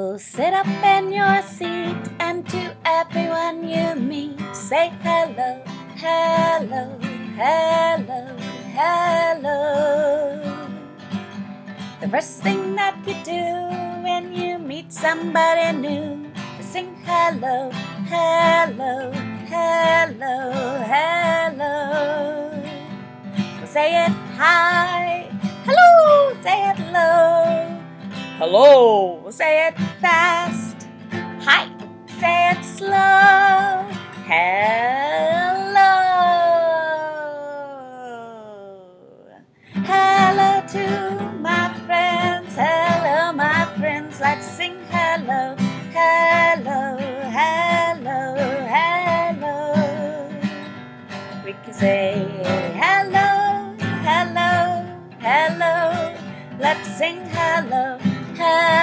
So sit up in your seat and to everyone you meet, say hello, hello, hello, hello. The first thing that you do when you meet somebody new is sing hello, hello, hello, hello. Say it high, hello, say it low, hello, say it fast, hi, say it slow, hello. Hello to my friends, hello my friends, let's sing hello, hello, hello, hello. We can say hello, hello, hello, let's sing hello, hello.